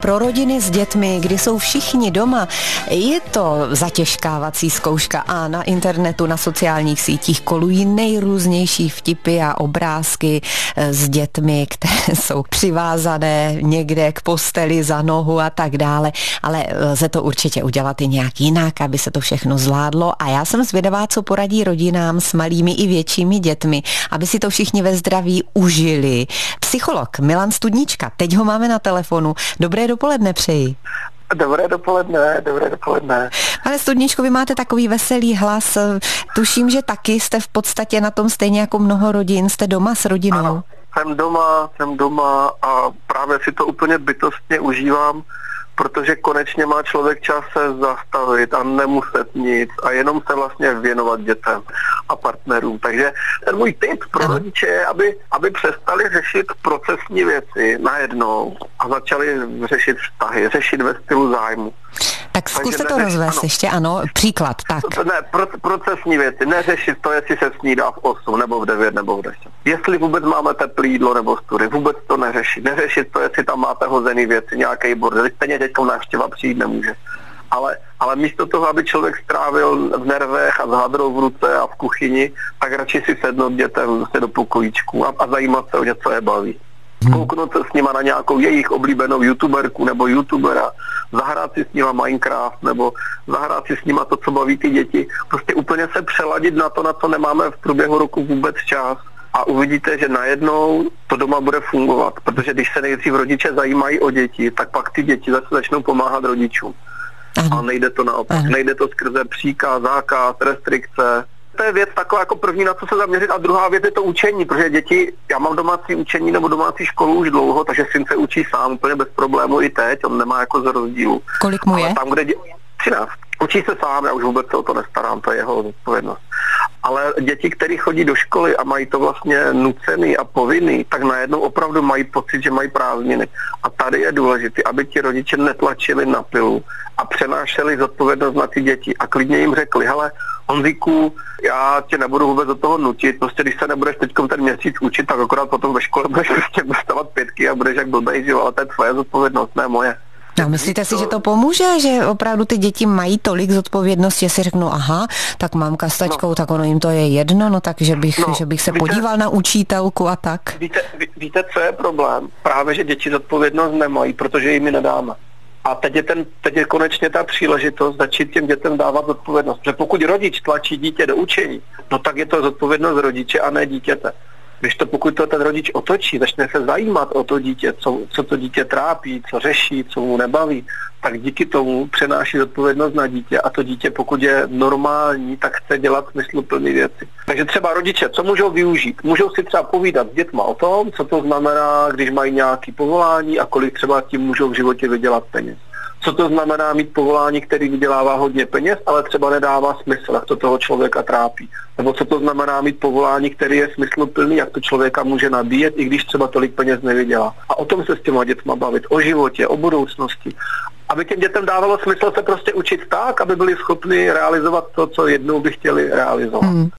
pro rodiny s dětmi, kdy jsou všichni doma, je to zatěžkávací zkouška a na internetu, na sociálních sítích kolují nejrůznější vtipy a obrázky s dětmi, které jsou přivázané někde k posteli za nohu a tak dále, ale lze to určitě udělat i nějak jinak, aby se to všechno zvládlo a já jsem zvědavá, co poradí rodinám s malými i většími dětmi, aby si to všichni ve zdraví užili. Psycholog Milan Studnička, teď ho máme na telefonu. Dobré dopoledne přeji. Dobré dopoledne. Pane Studničko, vy máte takový veselý hlas. Tuším, že taky jste v podstatě na tom stejně jako mnoho rodin. Jste doma s rodinou? Ano, jsem doma a právě si to úplně bytostně užívám, protože konečně má člověk čas se zastavit a nemuset nic a jenom se vlastně věnovat dětem a partnerům. Takže ten můj tip pro rodiče je, aby přestali řešit procesní věci najednou a začali řešit vztahy, řešit ve stylu zájmu. Tak zkuste to rozvést ještě, ano, příklad, tak. Ne, procesní věci, neřešit to, jestli se snídá v 8, nebo v 9, nebo v 10. Jestli vůbec máme teplé jídlo nebo study, vůbec to neřešit. Neřešit to, jestli tam máte hozený věci, nějaký bordel, stejně teďka návštěva přijít nemůže. Ale místo toho, aby člověk strávil v nervech a s hadrou v ruce a v kuchyni, tak radši si sednout dětem do pokojíčku a zajímat se o něco je baví. Kouknout se s nima na nějakou jejich oblíbenou youtuberku nebo youtubera, zahrát si s nima Minecraft nebo zahrát si s nima to, co baví ty děti. Prostě úplně se přeladit na to nemáme v průběhu roku vůbec čas. A uvidíte, že najednou to doma bude fungovat, protože když se nejdřív rodiče zajímají o děti, tak pak ty děti zase začnou pomáhat rodičům. A nejde to naopak, nejde to skrze příkaz, zákaz, restrikce. To je věc taková jako první, na co se zaměřit, a druhá věc je to učení, protože děti, já mám domácí učení nebo domácí školu už dlouho, takže syn se učí sám úplně bez problému i teď, on nemá jako z rozdílu. Kolik mu je? Ale tam, kde 13. Učí se sám, já už vůbec se o to nestarám, to je jeho odpovědnost. Ale děti, které chodí do školy a mají to vlastně nucený a povinný, tak najednou opravdu mají pocit, že mají prázdniny. A tady je důležité, aby ti rodiče netlačili na pilu a přenášeli zodpovědnost na ty děti a klidně jim řekli, hele, Honzíku, já tě nebudu vůbec do toho nutit, prostě když se nebudeš teďkom ten měsíc učit, tak akorát potom ve škole budeš prostě dostávat 5 a budeš jak blbej, že jo, ale to je tvoje zodpovědnost, ne moje. No, myslíte si, že to pomůže, že opravdu ty děti mají tolik zodpovědnosti, že si řeknou, aha, tak mamka s tačkou, tak ono jim to je jedno, no tak, že bych se podíval na učitelku a tak. Víte, co je problém? Právě, že děti zodpovědnost nemají, protože jim ji nedáme. A teď je konečně ta příležitost začít těm dětem dávat zodpovědnost. Protože pokud rodič tlačí dítě do učení, no tak je to zodpovědnost rodiče a ne dítěte. Když to, pokud to ten rodič otočí, začne se zajímat o to dítě, co to dítě trápí, co řeší, co mu nebaví, tak díky tomu přenáší zodpovědnost na dítě a to dítě, pokud je normální, tak chce dělat smysluplné věci. Takže třeba rodiče, co můžou využít? Můžou si třeba povídat s dětma o tom, co to znamená, když mají nějaké povolání a kolik třeba tím můžou v životě vydělat peněz. Co to znamená mít povolání, který vydělává hodně peněz, ale třeba nedává smysl, jak to toho člověka trápí. Nebo co to znamená mít povolání, který je smysluplný, jak to člověka může nabíjet, i když třeba tolik peněz nevydělá. A o tom se s těma dětma bavit, o životě, o budoucnosti. Aby těm dětem dávalo smysl se prostě učit tak, aby byli schopni realizovat to, co jednou by chtěli realizovat.